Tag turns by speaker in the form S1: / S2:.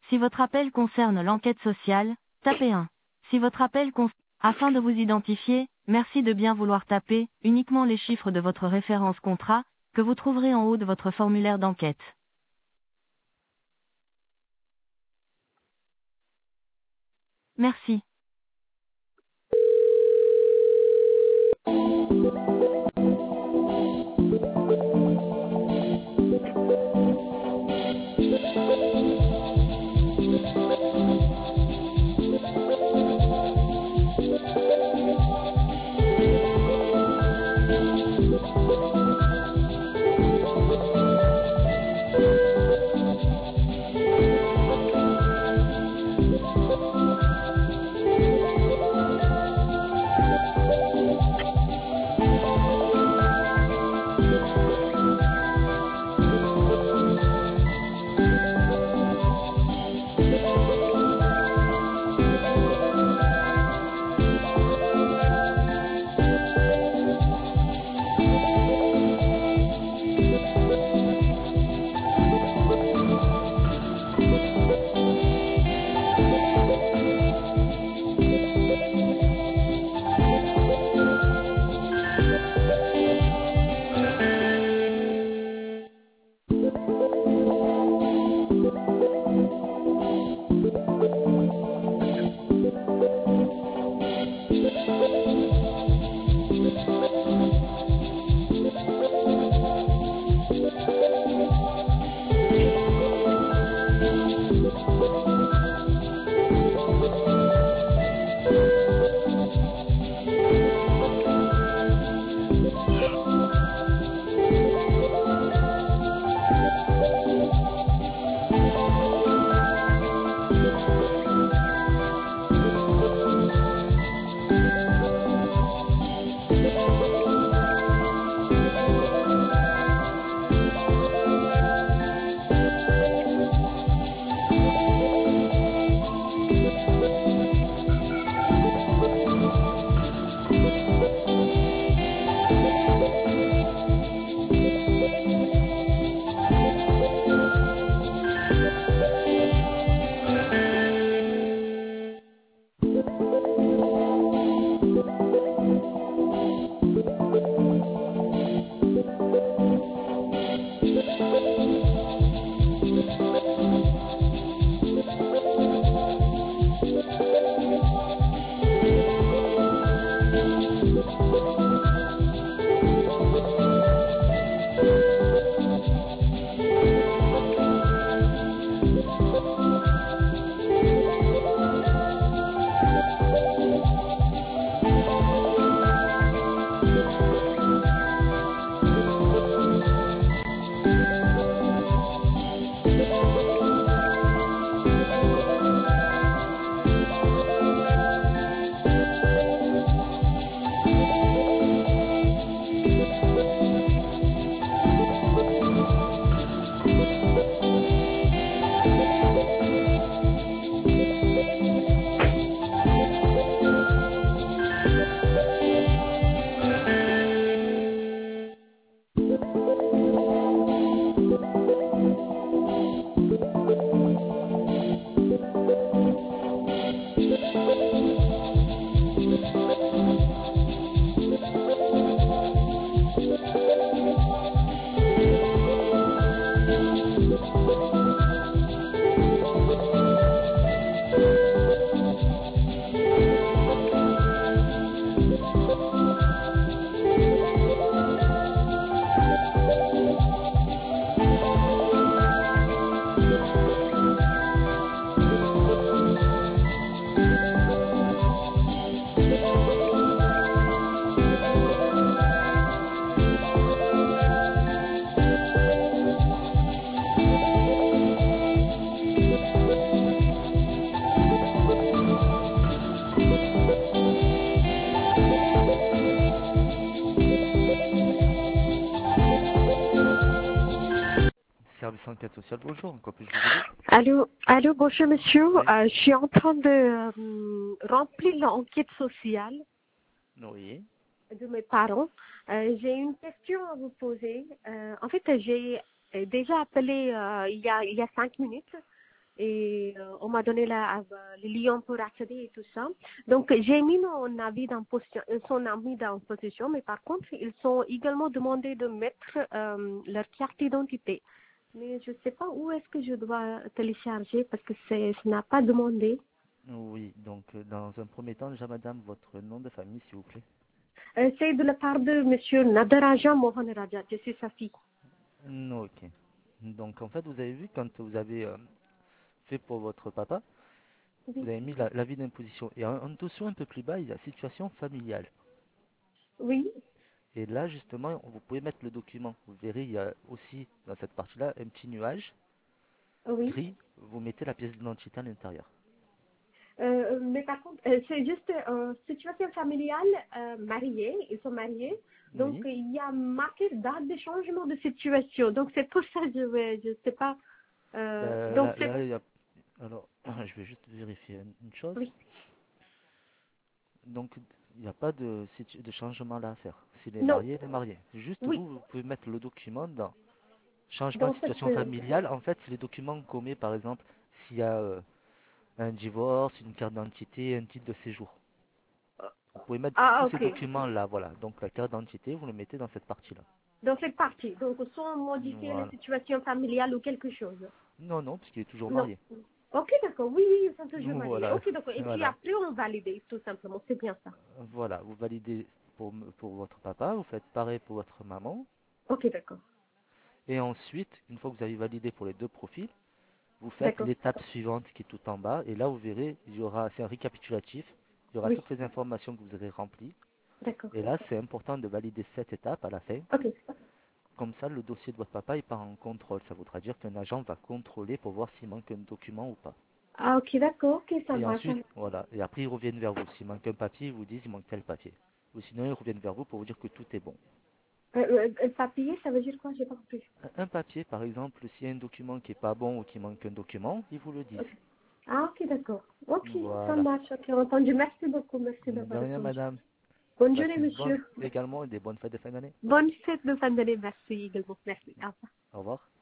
S1: Si votre appel concerne l'enquête sociale, tapez 1. Si votre appel afin de vous identifier, merci de bien vouloir taper uniquement les chiffres de votre référence contrat, que vous trouverez en haut de votre formulaire d'enquête. Merci.
S2: Service enquête sociale, bonjour, en quoi puis-je vous aider?
S3: Allô, bonjour monsieur.
S2: Oui.
S3: Je suis en train de remplir l'enquête sociale
S2: Oui.
S3: de mes parents. J'ai une question à vous poser. En fait, j'ai déjà appelé il y a 5 minutes et on m'a donné le lien pour accéder et tout ça. Donc, j'ai mis son ami dans position, mais par contre, ils sont également demandé de mettre leur carte d'identité. Mais je ne sais pas où est-ce que je dois télécharger parce que ce n'a pas demandé.
S2: Oui, donc dans un premier temps, déjà madame, votre nom de famille, s'il vous plaît.
S3: C'est de la part de monsieur Nadaraja Mohan Raja, je suis sa fille.
S2: Ok. Donc en fait, vous avez vu quand vous avez fait pour votre papa, vous
S3: Oui,
S2: avez mis l'avis d'imposition. Et en dessous, un peu plus bas, il y a situation familiale.
S3: oui,
S2: Et là, justement, vous pouvez mettre le document. Vous verrez, il y a aussi dans cette partie-là un petit nuage
S3: oui.
S2: gris. Vous mettez la pièce d'identité à l'intérieur.
S3: Mais par contre, c'est juste situation familiale, mariée, ils sont mariés. Donc,
S2: Oui.
S3: il y a marqué date de changement de situation. Donc, c'est pour ça que je sais pas.
S2: Ben,
S3: Donc, c'est,
S2: là, il y a... Alors, je vais juste vérifier une chose.
S3: oui,
S2: Donc, il n'y a pas de changement là à faire. S'il est
S3: non,
S2: marié, il est marié. Juste
S3: oui.
S2: vous pouvez mettre le document dans changement de
S3: Donc,
S2: situation familiale. En fait, c'est les documents qu'on met, par exemple, s'il y a un divorce, une carte d'identité, un titre de séjour. Vous pouvez mettre tous ces
S3: ok.
S2: documents-là, voilà. Donc, la carte d'identité, vous le mettez dans cette partie-là.
S3: Dans cette partie. Donc, sans modifier la
S2: Voilà.
S3: situation familiale ou quelque chose.
S2: Non, non, parce qu'il est toujours
S3: Non.
S2: marié.
S3: Ok, d'accord. Oui, oui, ils sont toujours mariés.
S2: Voilà,
S3: Ok, d'accord. Et puis
S2: voilà.
S3: après, on valide, tout simplement. C'est bien ça.
S2: Voilà, vous validez pour votre papa, vous faites pareil pour votre maman.
S3: Ok, d'accord.
S2: Et ensuite, une fois que vous avez validé pour les deux profils, vous faites
S3: D'accord.
S2: l'étape suivante qui est tout en bas. Et là, vous verrez, c'est un récapitulatif. Il y aura
S3: Oui,
S2: toutes les informations que vous aurez remplies.
S3: d'accord.
S2: Et là, c'est important de valider cette étape à la fin.
S3: Ok.
S2: Comme ça, le dossier de votre papa il part en contrôle. Ça voudra dire qu'un agent va contrôler pour voir s'il manque un document ou pas.
S3: Ah, ok, d'accord. Ok, ça
S2: Et
S3: marche.
S2: ensuite, voilà. Et après, ils reviennent vers vous. S'il manque un papier, ils vous disent il manque tel papier. Ou sinon, ils reviennent vers vous pour vous dire que tout est bon.
S3: Papier, ça veut dire quoi? J'ai pas compris.
S2: Un papier, par exemple, s'il y a un document qui est pas bon ou qui manque un document, ils vous le disent.
S3: Ok. Ah, ok, d'accord. Ok, ça
S2: Voilà.
S3: marche. Ok, entendu. Merci beaucoup. Merci
S2: De
S3: d'avoir
S2: rien,
S3: répondu.
S2: madame.
S3: Bonne journée,
S2: Passez une bonne,
S3: monsieur.
S2: également des bonnes fêtes de fin d'année.
S3: Bonne fête de fin d'année. Merci également. Merci. Au revoir.
S2: Au revoir.